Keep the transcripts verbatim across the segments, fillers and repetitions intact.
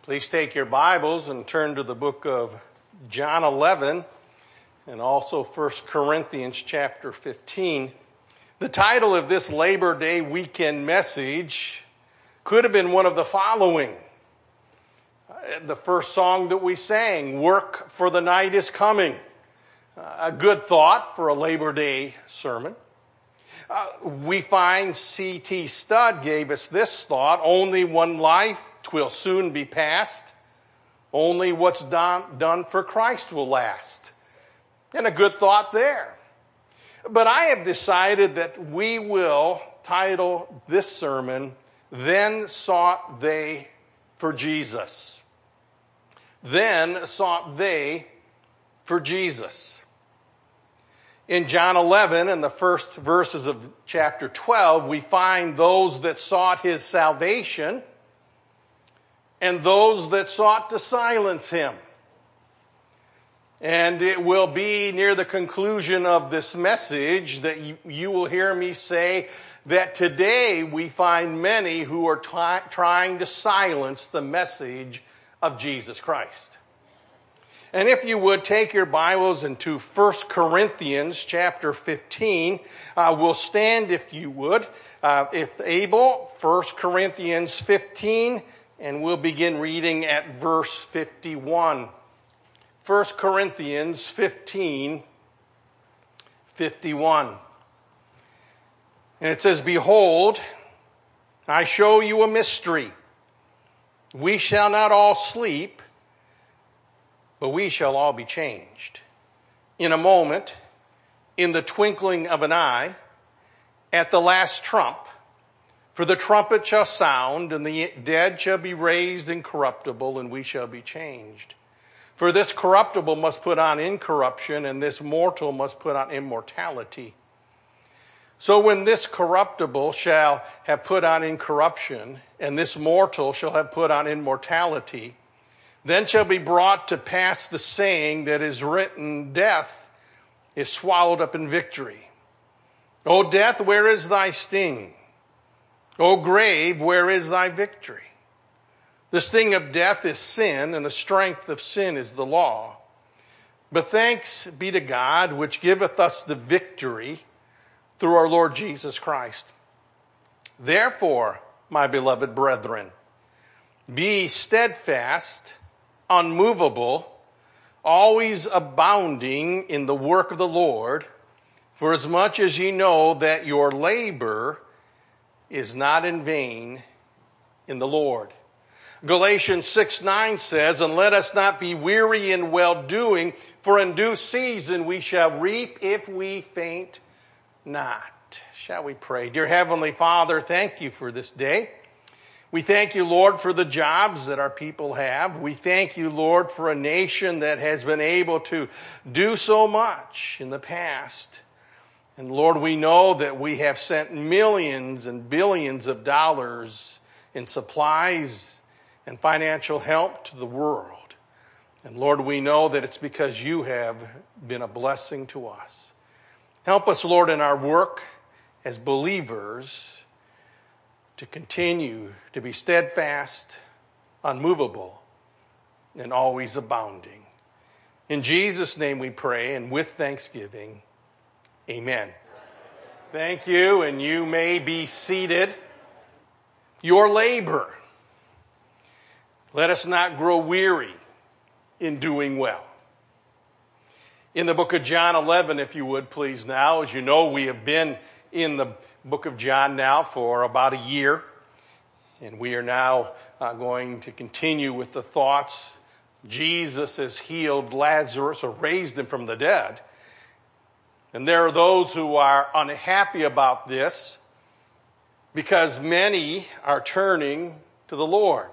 Please take your Bibles and turn to the book of John eleven and also First Corinthians chapter fifteen. The title of this Labor Day weekend message could have been one of the following. The first song that we sang, Work for the Night is Coming. A good thought for a Labor Day sermon. Uh, we find C T Studd gave us this thought, only one life, 'twill soon be past. Only what's done, done for Christ will last. And a good thought there. But I have decided that we will title this sermon, Then Sought They for Jesus. Then sought they for Jesus. In John eleven and the first verses of chapter twelve, we find those that sought his salvation and those that sought to silence him. And it will be near the conclusion of this message that you, you will hear me say that today we find many who are t- trying to silence the message of Jesus Christ. And if you would take your Bibles into First Corinthians chapter fifteen, uh, we'll stand if you would, uh, if able, First Corinthians fifteen, and we'll begin reading at verse fifty-one. First Corinthians fifteen, fifty-one. And it says, Behold, I show you a mystery. We shall not all sleep, but we shall all be changed. In a moment, in the twinkling of an eye, at the last trump, for the trumpet shall sound, and the dead shall be raised incorruptible, and we shall be changed. For this corruptible must put on incorruption, and this mortal must put on immortality. So when this corruptible shall have put on incorruption, and this mortal shall have put on immortality, then shall be brought to pass the saying that is written, Death is swallowed up in victory. O death, where is thy sting? O grave, where is thy victory? The sting of death is sin, and the strength of sin is the law. But thanks be to God, which giveth us the victory through our Lord Jesus Christ. Therefore, my beloved brethren, be steadfast, unmovable, always abounding in the work of the Lord, for as much as ye know that your labor is not in vain in the Lord. Galatians six nine says, And let us not be weary in well-doing, for in due season we shall reap if we faint not. Shall we pray? Dear Heavenly Father, thank you for this day. We thank you, Lord, for the jobs that our people have. We thank you, Lord, for a nation that has been able to do so much in the past. And Lord, we know that we have sent millions and billions of dollars in supplies and financial help to the world. And Lord, we know that it's because you have been a blessing to us. Help us, Lord, in our work as believers to continue to be steadfast, unmovable, and always abounding. In Jesus' name we pray, and with thanksgiving, amen. Thank you, and you may be seated. Your labor. Let us not grow weary in doing well. In the book of John eleven, if you would please now, as you know, we have been in the book of John now for about a year. And we are now uh, going to continue with the thoughts. Jesus has healed Lazarus or raised him from the dead. And there are those who are unhappy about this because many are turning to the Lord.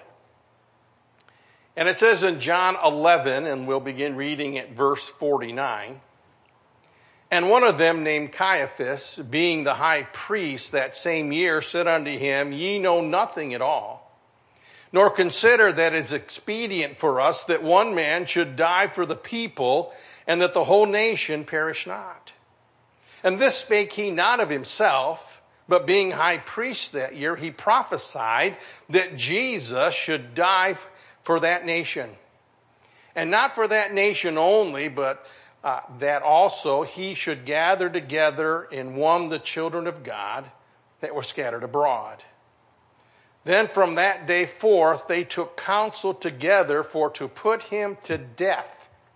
And it says in John eleven, and we'll begin reading at verse forty-nine, And one of them, named Caiaphas, being the high priest that same year, said unto him, Ye know nothing at all, nor consider that it is expedient for us that one man should die for the people, and that the whole nation perish not. And this spake he not of himself, but being high priest that year, he prophesied that Jesus should die for that nation. And not for that nation only, but uh, that also he should gather together in one the children of God that were scattered abroad. Then from that day forth they took counsel together for to put him to death.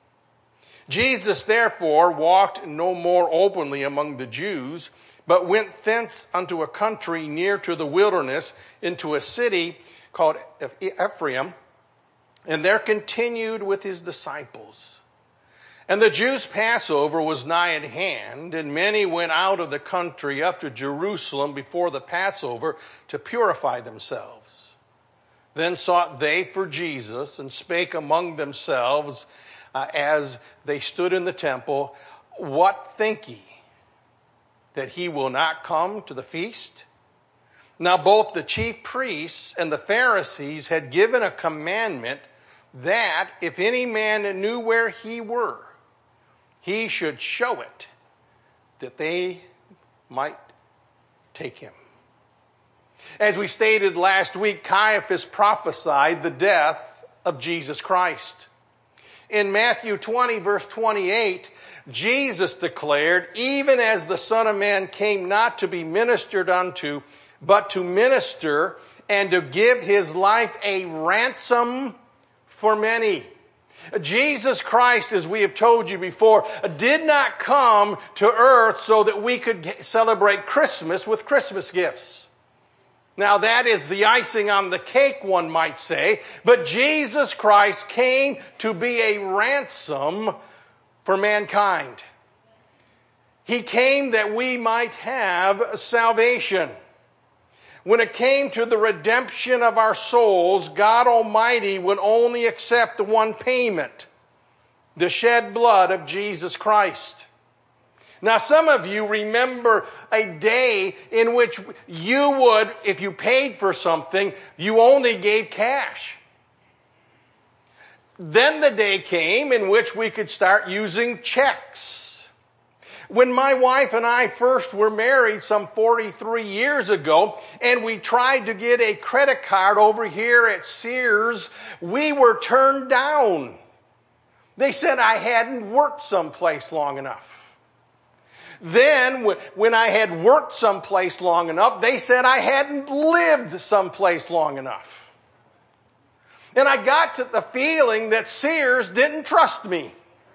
Jesus therefore walked no more openly among the Jews, but went thence unto a country near to the wilderness, into a city called Ephraim, and there continued with his disciples. And the Jews' Passover was nigh at hand, and many went out of the country up to Jerusalem before the Passover to purify themselves. Then sought they for Jesus, and spake among themselves uh, as they stood in the temple, What think ye? That he will not come to the feast? Now both the chief priests and the Pharisees had given a commandment that if any man knew where he were, he should show it, that they might take him. As we stated last week, Caiaphas prophesied the death of Jesus Christ. In Matthew twenty, verse twenty-eight, Jesus declared, Even as the Son of Man came not to be ministered unto, but to minister and to give his life a ransom for many. Jesus Christ, as we have told you before, did not come to earth so that we could celebrate Christmas with Christmas gifts. Now that is the icing on the cake, one might say, but Jesus Christ came to be a ransom for mankind. He came that we might have salvation. When it came to the redemption of our souls, God Almighty would only accept one payment, the shed blood of Jesus Christ. Now, some of you remember a day in which you would, if you paid for something, you only gave cash. Then the day came in which we could start using checks. When my wife and I first were married some forty-three years ago, and we tried to get a credit card over here at Sears, we were turned down. They said I hadn't worked someplace long enough. Then, when I had worked someplace long enough, they said I hadn't lived someplace long enough. And I got to the feeling that Sears didn't trust me.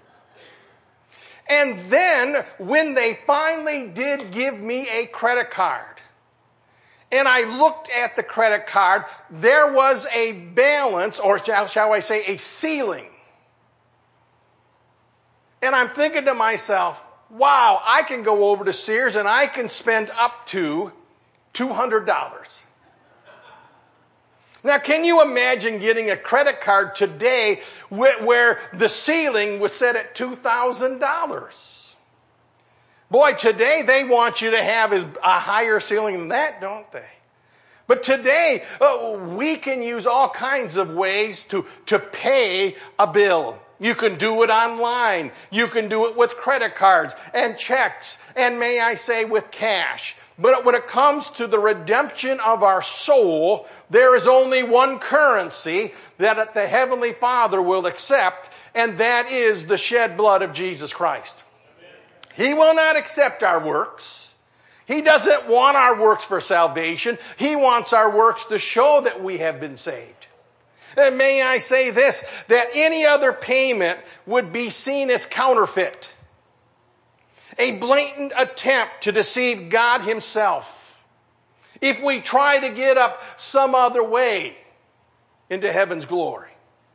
And then, when they finally did give me a credit card, and I looked at the credit card, there was a balance, or shall, shall I say, a ceiling. And I'm thinking to myself, wow, I can go over to Sears and I can spend up to two hundred dollars. Now, can you imagine getting a credit card today where the ceiling was set at two thousand dollars? Boy, today they want you to have a higher ceiling than that, don't they? But today, uh, we can use all kinds of ways to, to pay a bill. You can do it online. You can do it with credit cards and checks, and may I say with cash. But when it comes to the redemption of our soul, there is only one currency that the Heavenly Father will accept, and that is the shed blood of Jesus Christ. He will not accept our works. He doesn't want our works for salvation. He wants our works to show that we have been saved. And may I say this, that any other payment would be seen as counterfeit. A blatant attempt to deceive God himself. If we try to get up some other way into heaven's glory.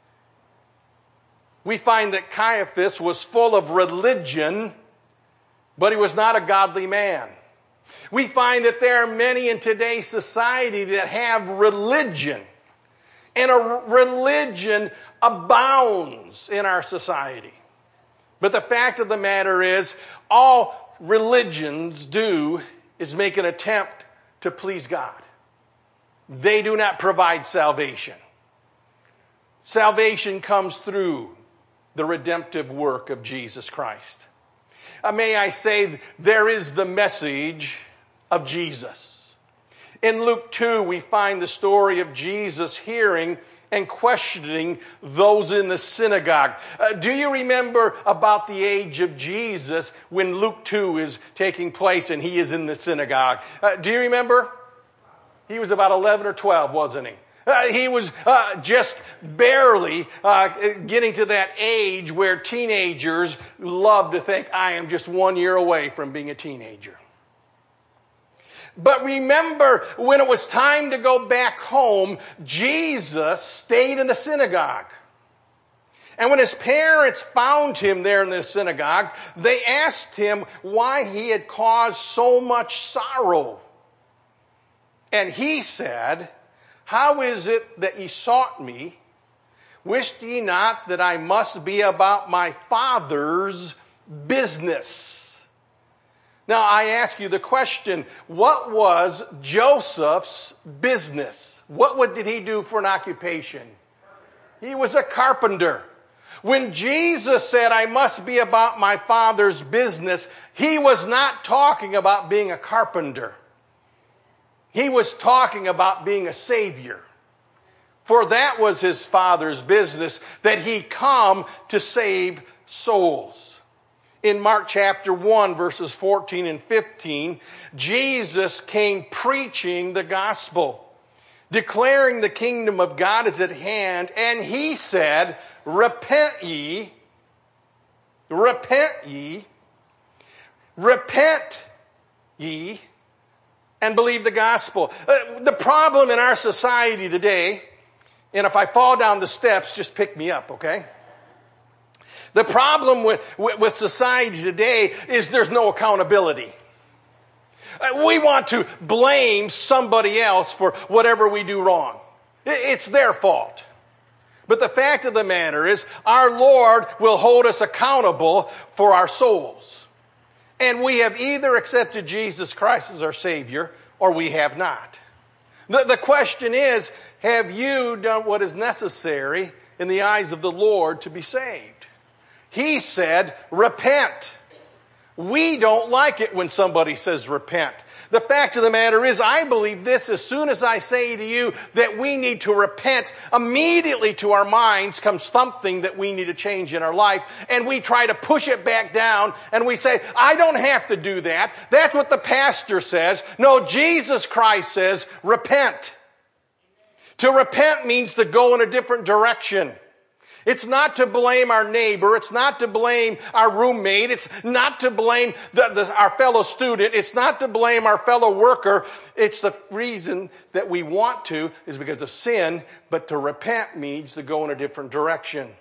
We find that Caiaphas was full of religion, but he was not a godly man. We find that there are many in today's society that have religion. And a religion abounds in our society. But the fact of the matter is, all religions do is make an attempt to please God. They do not provide salvation. Salvation comes through the redemptive work of Jesus Christ. Uh, may I say, there is the message of Jesus. In Luke two, we find the story of Jesus hearing and questioning those in the synagogue. Uh, do you remember about the age of Jesus when Luke two is taking place and he is in the synagogue? Uh, do you remember? He was about eleven or twelve, wasn't he? Uh, he was uh, just barely uh, getting to that age where teenagers love to think, I am just one year away from being a teenager. But remember, when it was time to go back home, Jesus stayed in the synagogue. And when his parents found him there in the synagogue, they asked him why he had caused so much sorrow. And he said, how is it that ye sought me? Wist ye not that I must be about my Father's business? Now I ask you the question, what was Joseph's business? What, what did he do for an occupation? He was a carpenter. When Jesus said, I must be about my Father's business, he was not talking about being a carpenter. He was talking about being a Savior. For that was his Father's business, that he come to save souls. In Mark chapter one, verses fourteen and fifteen, Jesus came preaching the gospel, declaring the kingdom of God is at hand, and he said, repent ye, repent ye, repent ye, and believe the gospel. Uh, the problem in our society today, and if I fall down the steps, just pick me up, okay? The problem with, with, with society today is there's no accountability. Uh, we want to blame somebody else for whatever we do wrong. It, it's their fault. But the fact of the matter is, our Lord will hold us accountable for our souls. And we have either accepted Jesus Christ as our Savior, or we have not. The, the question is, have you done what is necessary in the eyes of the Lord to be saved? He said, repent. We don't like it when somebody says repent. The fact of the matter is, I believe this, as soon as I say to you that we need to repent, immediately to our minds comes something that we need to change in our life, and we try to push it back down, and we say, I don't have to do that. That's what the pastor says. No, Jesus Christ says, repent. To repent means to go in a different direction. It's not to blame our neighbor. It's not to blame our roommate. It's not to blame the, the, our fellow student. It's not to blame our fellow worker. It's the reason that we want to is because of sin, but to repent means to go in a different direction.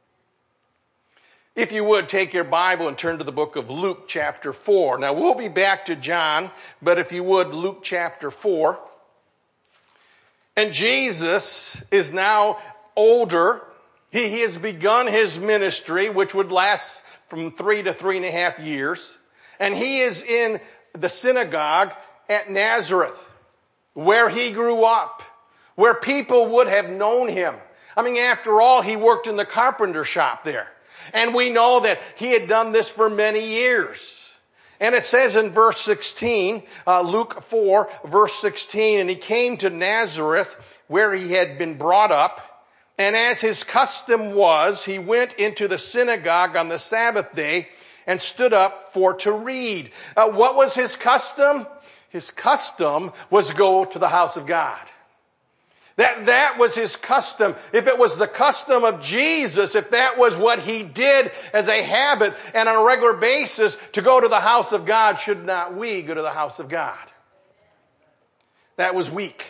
If you would, take your Bible and turn to the book of Luke chapter four. Now, we'll be back to John, but if you would, Luke chapter four. And Jesus is now older. He, he has begun his ministry, which would last from three to three and a half years. And he is in the synagogue at Nazareth, where he grew up, where people would have known him. I mean, after all, he worked in the carpenter shop there. And we know that he had done this for many years. And it says in verse sixteen, uh, Luke four, verse sixteen, and he came to Nazareth, where he had been brought up. And as his custom was, he went into the synagogue on the Sabbath day and stood up for to read. Uh, what was his custom? His custom was to go to the house of God. That, that was his custom. If it was the custom of Jesus, if that was what he did as a habit and on a regular basis to go to the house of God, should not we go to the house of God? That was weak.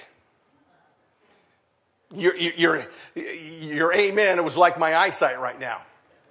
Your, your, your amen, it was like my eyesight right now.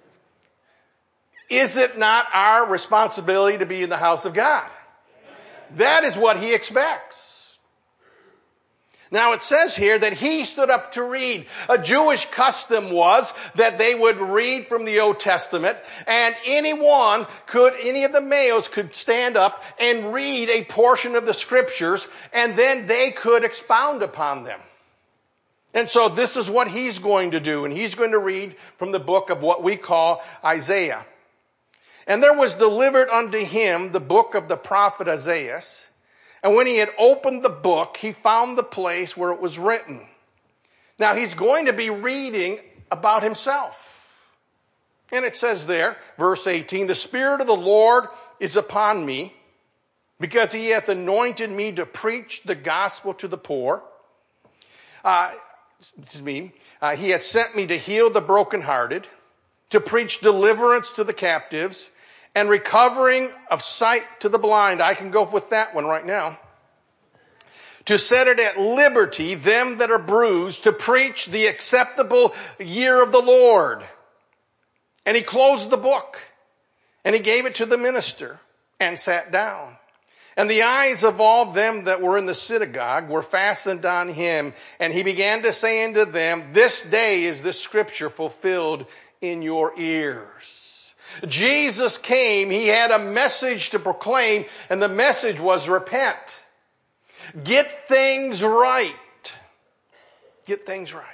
Is it not our responsibility to be in the house of God? That is what he expects. Now it says here that he stood up to read. A Jewish custom was that they would read from the Old Testament, and anyone could, any of the males could stand up and read a portion of the scriptures, and then they could expound upon them. And so this is what he's going to do. And he's going to read from the book of what we call Isaiah. And there was delivered unto him the book of the prophet Isaiah. And when he had opened the book, he found the place where it was written. Now he's going to be reading about himself. And it says there, verse eighteen, the Spirit of the Lord is upon me, because he hath anointed me to preach the gospel to the poor. Uh, excuse me. Uh, he hath sent me to heal the brokenhearted, to preach deliverance to the captives, and recovering of sight to the blind. I can go with that one right now. To set it at liberty them that are bruised, to preach the acceptable year of the Lord. And he closed the book, and he gave it to the minister, and sat down. And the eyes of all them that were in the synagogue were fastened on him, and he began to say unto them, this day is this scripture fulfilled in your ears. Jesus came, he had a message to proclaim, and the message was repent. Get things right. Get things right.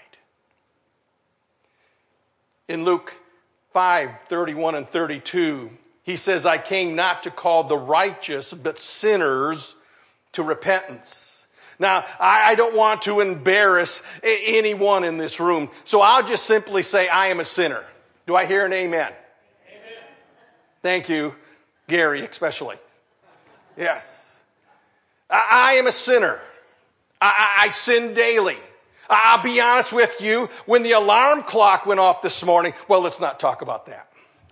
In Luke five, thirty-one and thirty-two, he says, I came not to call the righteous, but sinners to repentance. Now, I don't want to embarrass anyone in this room, so I'll just simply say I am a sinner. Do I hear an amen? Amen. Thank you, Gary, especially. Yes. I, I am a sinner. I, I, I sin daily. I'll be honest with you, when the alarm clock went off this morning, well, let's not talk about that.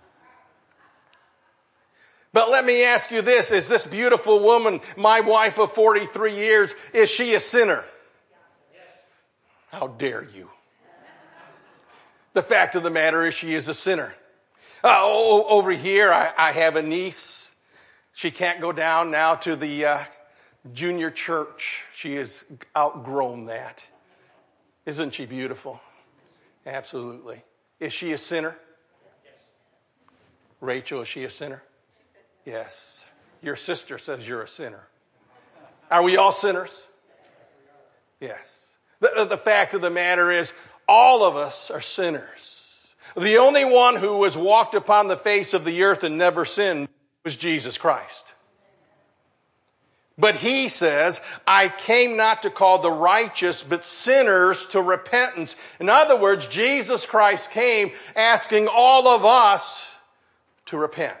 But let me ask you this, is this beautiful woman, my wife of forty-three years, is she a sinner? How dare you? The fact of the matter is she is a sinner. Uh, over here, I, I have a niece. She can't go down now to the uh, junior church. She has outgrown that. Isn't she beautiful? Absolutely. Is she a sinner? Rachel, is she a sinner? Yes. Your sister says you're a sinner. Are we all sinners? Yes. The, the fact of the matter is, all of us are sinners. The only one who has walked upon the face of the earth and never sinned was Jesus Christ. But he says, I came not to call the righteous, but sinners to repentance. In other words, Jesus Christ came asking all of us to repent.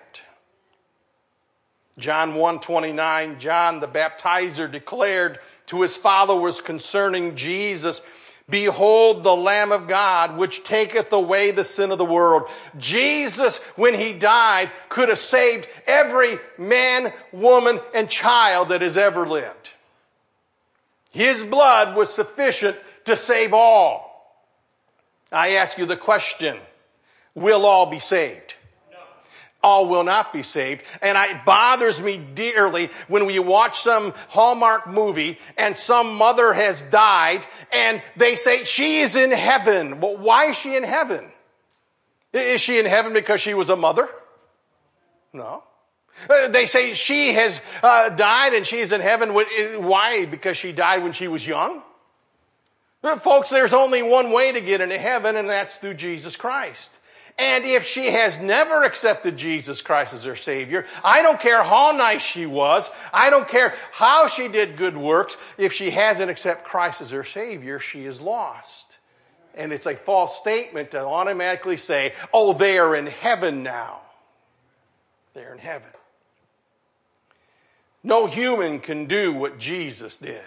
John one twenty-nine, John the baptizer declared to his followers concerning Jesus, behold the Lamb of God, which taketh away the sin of the world. Jesus, when he died, could have saved every man, woman, and child that has ever lived. His blood was sufficient to save all. I ask you the question, will all be saved? All will not be saved. And it bothers me dearly when we watch some Hallmark movie and some mother has died and they say she is in heaven. Well, why is she in heaven? Is she in heaven because she was a mother? No. Uh, they say she has uh, died and she's in heaven. Why? Because she died when she was young? Uh, folks, there's only one way to get into heaven, and that's through Jesus Christ. And if she has never accepted Jesus Christ as her Savior, I don't care how nice she was, I don't care how she did good works, if she hasn't accepted Christ as her Savior, she is lost. And it's a false statement to automatically say, oh, they are in heaven now. They're in heaven. No human can do what Jesus did.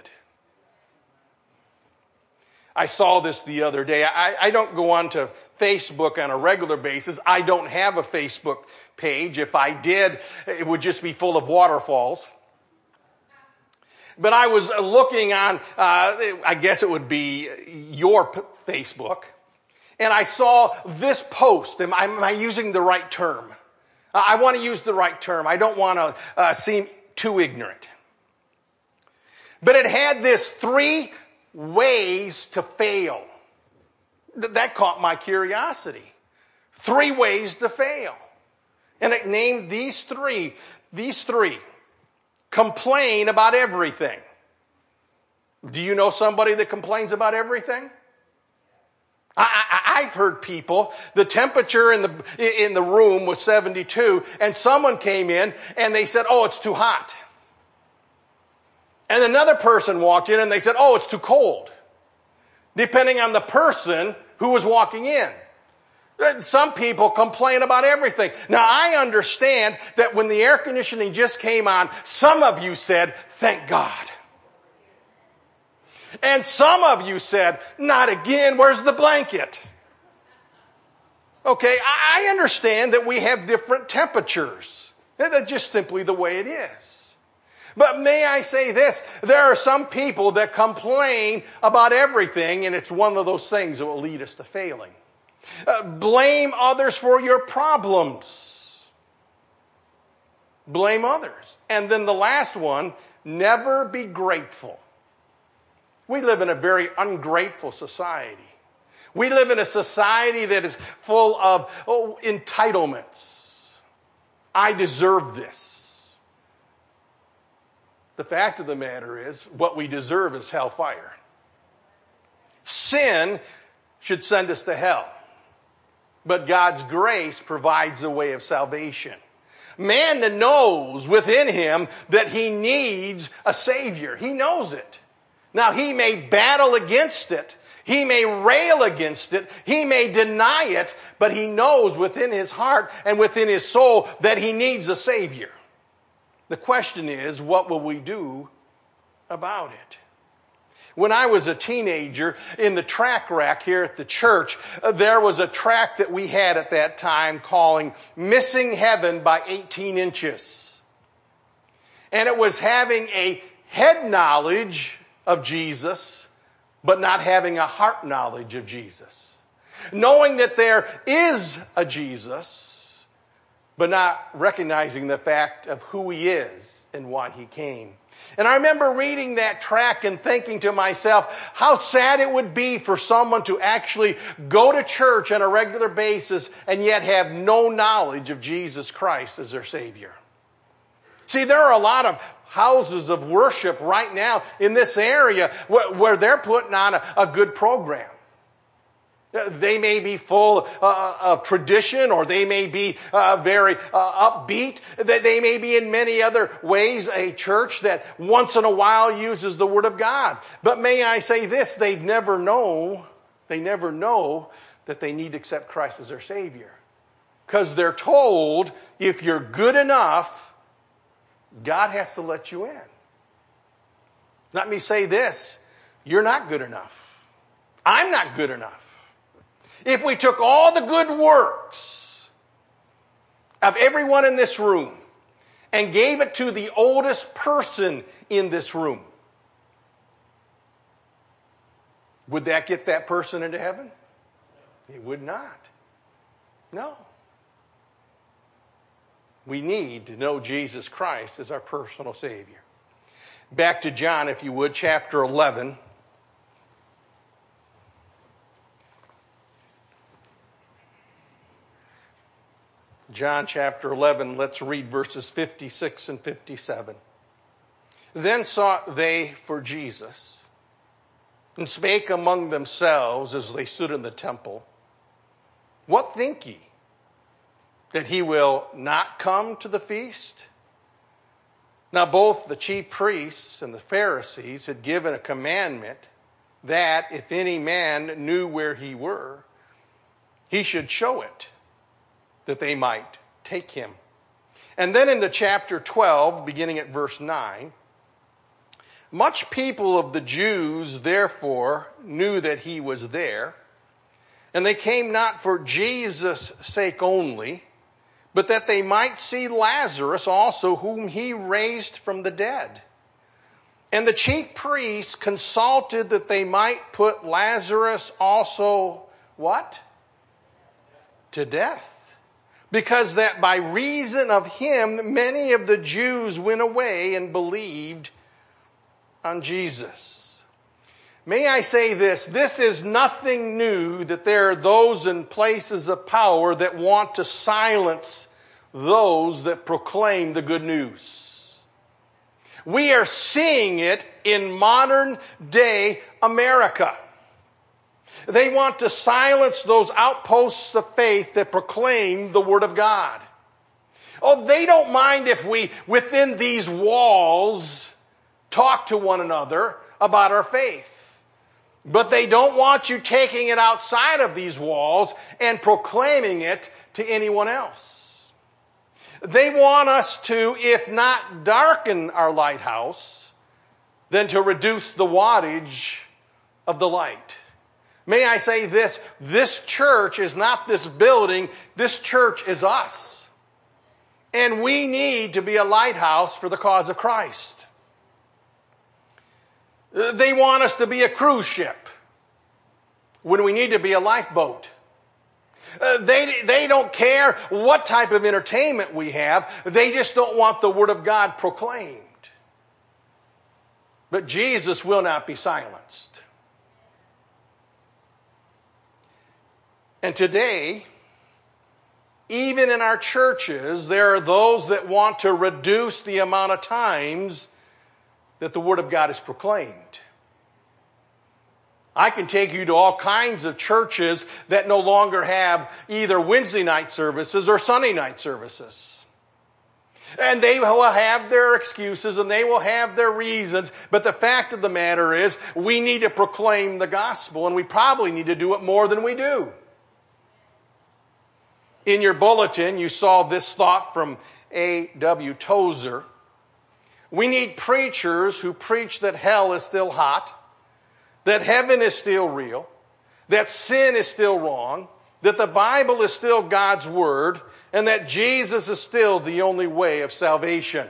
I saw this the other day. I, I don't go on to Facebook on a regular basis. I don't have a Facebook page. If I did, it would just be full of waterfalls. But I was looking on, uh, I guess it would be your p- Facebook, and I saw this post. Am I, am I using the right term? Uh, I want to use the right term. I don't want to uh, seem too ignorant. But it had this three ways to fail. That caught my curiosity. Three ways to fail. And it named these three. These three. Complain about everything. Do you know somebody that complains about everything? I, I, I've heard people, the temperature in the, in the room was seventy-two, and someone came in and they said, oh, it's too hot. And another person walked in and they said, oh, it's too cold. depending on the person who was walking in. Some people complain about everything. Now, I understand that when the air conditioning just came on, some of you said, thank God. And some of you said, not again, where's the blanket? Okay, I understand that we have different temperatures. That's just simply the way it is. But may I say this, there are some people that complain about everything, and it's one of those things that will lead us to failing. Uh, blame others for your problems. Blame others. And then the last one, never be grateful. We live in a very ungrateful society. We live in a society that is full of oh, entitlements. I deserve this. The fact of the matter is, what we deserve is hellfire. Sin should send us to hell. But God's grace provides a way of salvation. Man knows within him that he needs a Savior. He knows it. Now, he may battle against it. He may rail against it. He may deny it. But he knows within his heart and within his soul that he needs a Savior. The question is, what will we do about it? When I was a teenager, in the track rack here at the church, uh, there was a track that we had at that time calling Missing Heaven by eighteen inches. And it was having a head knowledge of Jesus, but not having a heart knowledge of Jesus. Knowing that there is a Jesus, but not recognizing the fact of who he is and why he came. And I remember reading that tract and thinking to myself, how sad it would be for someone to actually go to church on a regular basis and yet have no knowledge of Jesus Christ as their Savior. See, there are a lot of houses of worship right now in this area where, where they're putting on a, a good program. They may be full uh, of tradition, or they may be uh, very uh, upbeat. They may be in many other ways a church that once in a while uses the Word of God. But may I say this, they never know, they never know that they need to accept Christ as their Savior. Because they're told, if you're good enough, God has to let you in. Let me say this, you're not good enough. I'm not good enough. If we took all the good works of everyone in this room and gave it to the oldest person in this room, would that get that person into heaven? It would not. No. We need to know Jesus Christ as our personal Savior. Back to John, if you would, chapter eleven. John chapter eleven, let's read verses fifty-six and fifty-seven. Then sought they for Jesus, and spake among themselves as they stood in the temple, what think ye? That he will not come to the feast? Now both the chief priests and the Pharisees had given a commandment that if any man knew where he were, he should show it, that they might take him. And then into chapter twelve, beginning at verse nine, much people of the Jews therefore knew that he was there, and they came not for Jesus' sake only, but that they might see Lazarus also, whom he raised from the dead. And the chief priests consulted that they might put Lazarus also, what? To death. Because that by reason of him, many of the Jews went away and believed on Jesus. May I say this, this is nothing new that there are those in places of power that want to silence those that proclaim the good news. We are seeing it in modern day America. They want to silence those outposts of faith that proclaim the Word of God. Oh, they don't mind if we, within these walls, talk to one another about our faith. But they don't want you taking it outside of these walls and proclaiming it to anyone else. They want us to, if not darken our lighthouse, then to reduce the wattage of the light. May I say this, this church is not this building, this church is us. And we need to be a lighthouse for the cause of Christ. They want us to be a cruise ship when we need to be a lifeboat. Uh, they, they don't care what type of entertainment we have. They just don't want the Word of God proclaimed. But Jesus will not be silenced. And today, even in our churches, there are those that want to reduce the amount of times that the Word of God is proclaimed. I can take you to all kinds of churches that no longer have either Wednesday night services or Sunday night services. And they will have their excuses and they will have their reasons. But the fact of the matter is, we need to proclaim the gospel, and we probably need to do it more than we do. In your bulletin, you saw this thought from A W Tozer. We need preachers who preach that hell is still hot, that heaven is still real, that sin is still wrong, that the Bible is still God's Word, and that Jesus is still the only way of salvation.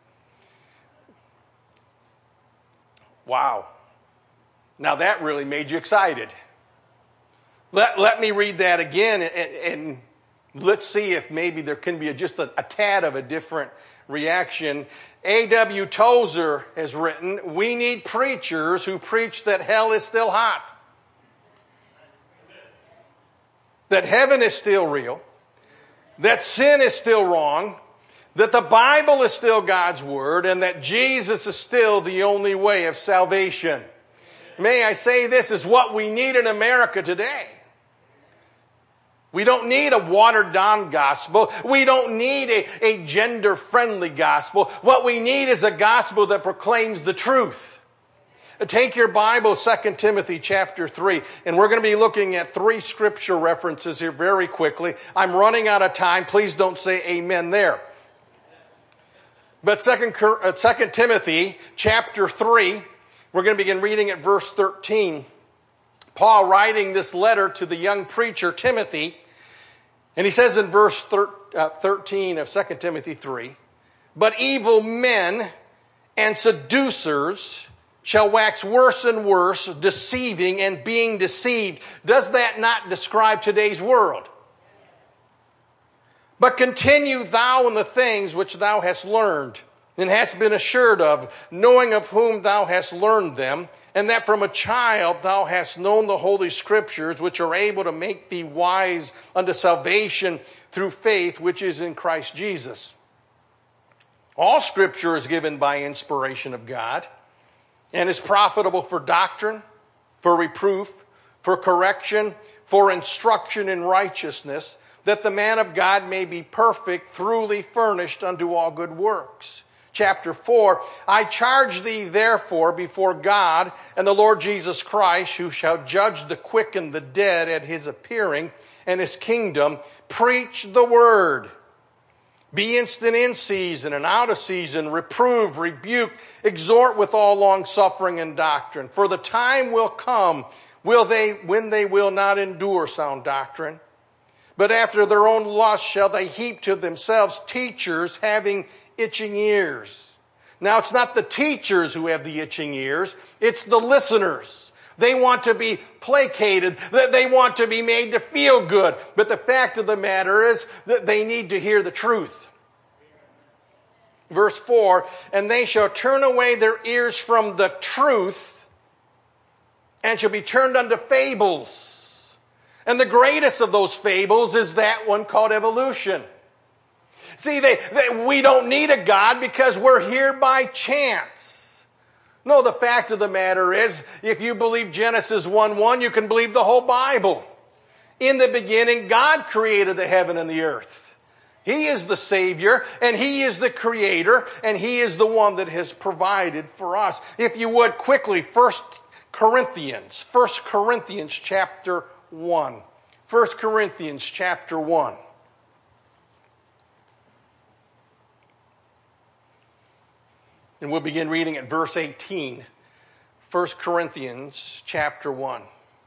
Wow. Now that really made you excited. Let, let me read that again, and, and let's see if maybe there can be a, just a, a tad of a different reaction. A W Tozer has written, we need preachers who preach that hell is still hot, that heaven is still real, that sin is still wrong, that the Bible is still God's Word, and that Jesus is still the only way of salvation. May I say, this is what we need in America today. We don't need a watered-down gospel. We don't need a, a gender-friendly gospel. What we need is a gospel that proclaims the truth. Take your Bible, Second Timothy chapter three, and we're going to be looking at three scripture references here very quickly. I'm running out of time. Please don't say amen there. But Second Timothy chapter three, we're going to begin reading at verse thirteen. Paul writing this letter to the young preacher Timothy, and he says in verse thirteen of Second Timothy three, but evil men and seducers shall wax worse and worse, deceiving and being deceived. Does that not describe today's world? But continue thou in the things which thou hast learned, and hast been assured of, knowing of whom thou hast learned them, and that from a child thou hast known the Holy Scriptures, which are able to make thee wise unto salvation through faith which is in Christ Jesus. All Scripture is given by inspiration of God, and is profitable for doctrine, for reproof, for correction, for instruction in righteousness, that the man of God may be perfect, thoroughly furnished unto all good works. Chapter four, I charge thee therefore before God and the Lord Jesus Christ, who shall judge the quick and the dead at his appearing and his kingdom, preach the word. Be instant in season and out of season, reprove, rebuke, exhort with all long suffering and doctrine. For the time will come will they, when they will not endure sound doctrine, but after their own lust shall they heap to themselves teachers having itching ears. Now it's not the teachers who have the itching ears, it's the listeners. They want to be placated. They want to be made to feel good. But the fact of the matter is that they need to hear the truth. Verse four, and they shall turn away their ears from the truth and shall be turned unto fables. And the greatest of those fables is that one called evolution. See, they, they, we don't need a God because we're here by chance. No, the fact of the matter is, if you believe Genesis one one, you can believe the whole Bible. In the beginning, God created the heaven and the earth. He is the Savior, and He is the Creator, and He is the one that has provided for us. If you would, quickly, First Corinthians, First Corinthians chapter one. First Corinthians chapter one. And we'll begin reading at verse eighteen. First Corinthians chapter one.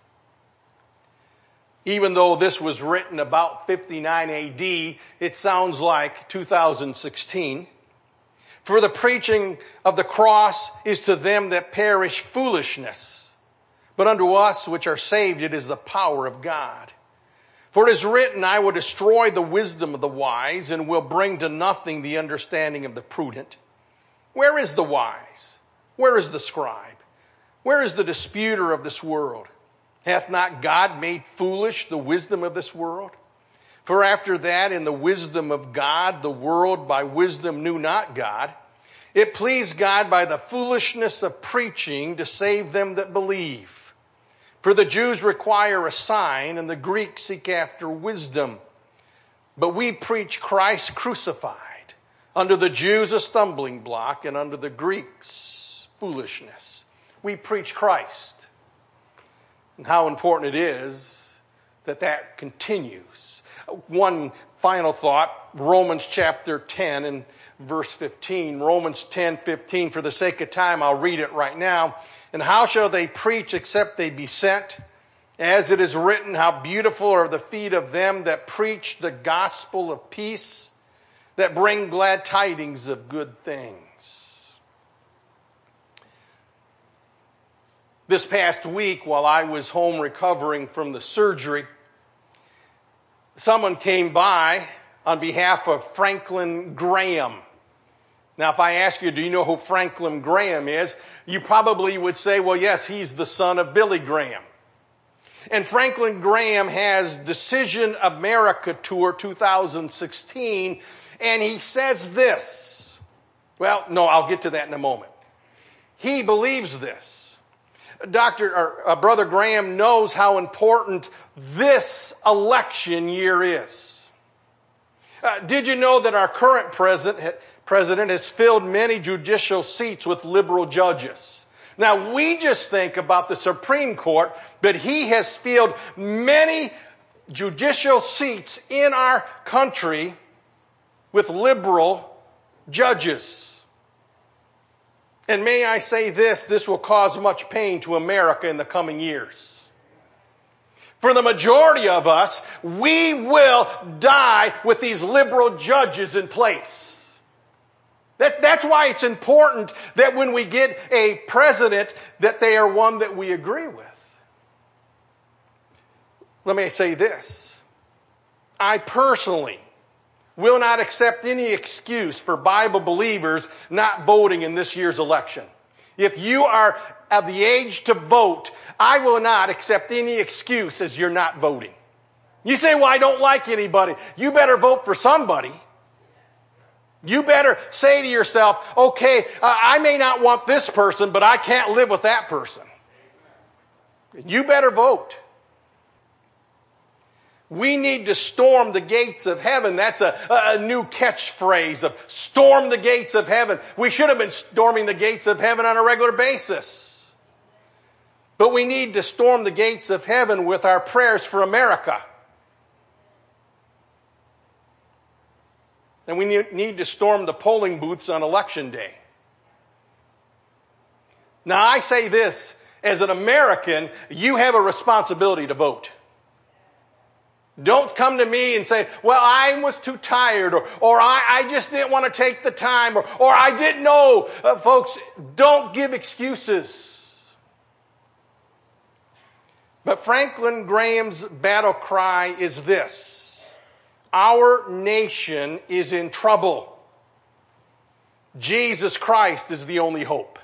Even though this was written about fifty-nine A D, it sounds like two thousand sixteen. For the preaching of the cross is to them that perish foolishness, but unto us which are saved it is the power of God. For it is written, I will destroy the wisdom of the wise, and will bring to nothing the understanding of the prudent. Where is the wise? Where is the scribe? Where is the disputer of this world? Hath not God made foolish the wisdom of this world? For after that, in the wisdom of God, the world by wisdom knew not God. It pleased God by the foolishness of preaching to save them that believe. For the Jews require a sign, and the Greeks seek after wisdom. But we preach Christ crucified, unto the Jews a stumbling block, and unto the Greeks foolishness. We preach Christ. And how important it is that that continues. One final thought, Romans chapter ten and verse fifteen. Romans ten fifteen, for the sake of time, I'll read it right now. And how shall they preach except they be sent? As it is written, how beautiful are the feet of them that preach the gospel of peace, that bring glad tidings of good things. This past week, while I was home recovering from the surgery, someone came by on behalf of Franklin Graham. Now, if I ask you, do you know who Franklin Graham is? You probably would say, well, yes, he's the son of Billy Graham. And Franklin Graham has Decision America Tour two thousand sixteen, and he says this. Well, no, I'll get to that in a moment. He believes this. Doctor or uh, Brother Graham knows how important this election year is. Uh, did you know that our current president, president has filled many judicial seats with liberal judges? Now, we just think about the Supreme Court, but he has filled many judicial seats in our country with liberal judges. And may I say this, this will cause much pain to America in the coming years. For the majority of us, we will die with these liberal judges in place. That, that's why it's important that when we get a president, that they are one that we agree with. Let me say this. I personally will not accept any excuse for Bible believers not voting in this year's election. If you are of the age to vote, I will not accept any excuse as you're not voting. You say, well, I don't like anybody. You better vote for somebody. You better say to yourself, okay, uh, I may not want this person, but I can't live with that person. You better vote. We need to storm the gates of heaven. That's a, a new catchphrase of storm the gates of heaven. We should have been storming the gates of heaven on a regular basis. But we need to storm the gates of heaven with our prayers for America. And we need to storm the polling booths on election day. Now, I say this, as an American, you have a responsibility to vote. Don't come to me and say, well, I was too tired, or, or I, I just didn't want to take the time, or, or I didn't know. Uh, folks, don't give excuses. But Franklin Graham's battle cry is this: our nation is in trouble. Jesus Christ is the only hope.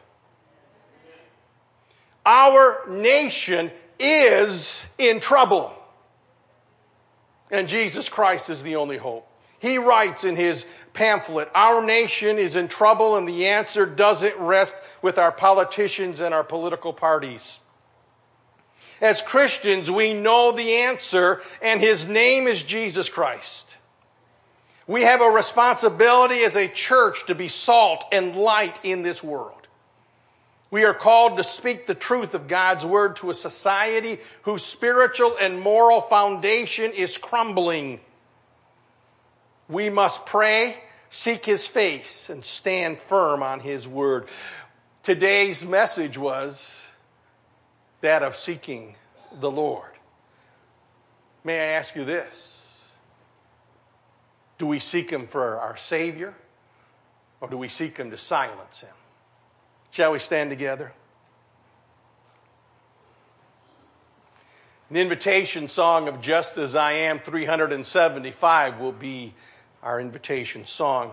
Our nation is in trouble. And Jesus Christ is the only hope. He writes in his pamphlet, our nation is in trouble, and the answer doesn't rest with our politicians and our political parties. As Christians, we know the answer, and his name is Jesus Christ. We have a responsibility as a church to be salt and light in this world. We are called to speak the truth of God's word to a society whose spiritual and moral foundation is crumbling. We must pray, seek his face, and stand firm on his word. Today's message was that of seeking the Lord. May I ask you this? Do we seek him for our Savior, or do we seek him to silence him? Shall we stand together? An invitation song of Just As I Am three hundred seventy-five will be our invitation song.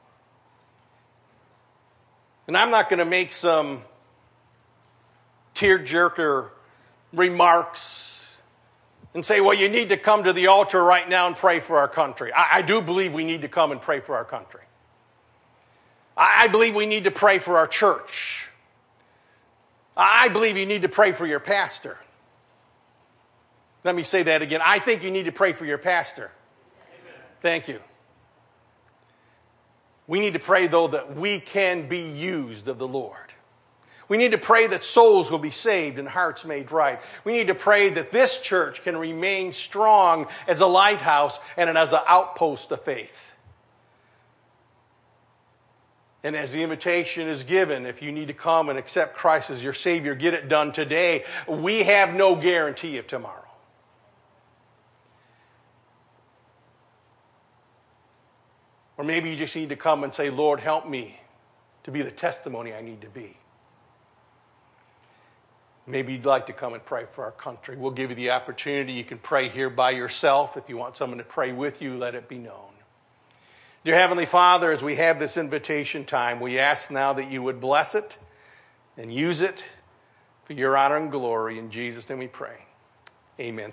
And I'm not going to make some tearjerker remarks and say, well, you need to come to the altar right now and pray for our country. I, I do believe we need to come and pray for our country. I, I believe we need to pray for our church. I believe you need to pray for your pastor. Let me say that again. I think you need to pray for your pastor. Amen. Thank you. We need to pray, though, that we can be used of the Lord. We need to pray that souls will be saved and hearts made right. We need to pray that this church can remain strong as a lighthouse and as an outpost of faith. And as the invitation is given, if you need to come and accept Christ as your Savior, get it done today. We have no guarantee of tomorrow. Or maybe you just need to come and say, Lord, help me to be the testimony I need to be. Maybe you'd like to come and pray for our country. We'll give you the opportunity. You can pray here by yourself. If you want someone to pray with you, let it be known. Dear Heavenly Father, as we have this invitation time, we ask now that you would bless it and use it for your honor and glory. In Jesus' name we pray. Amen.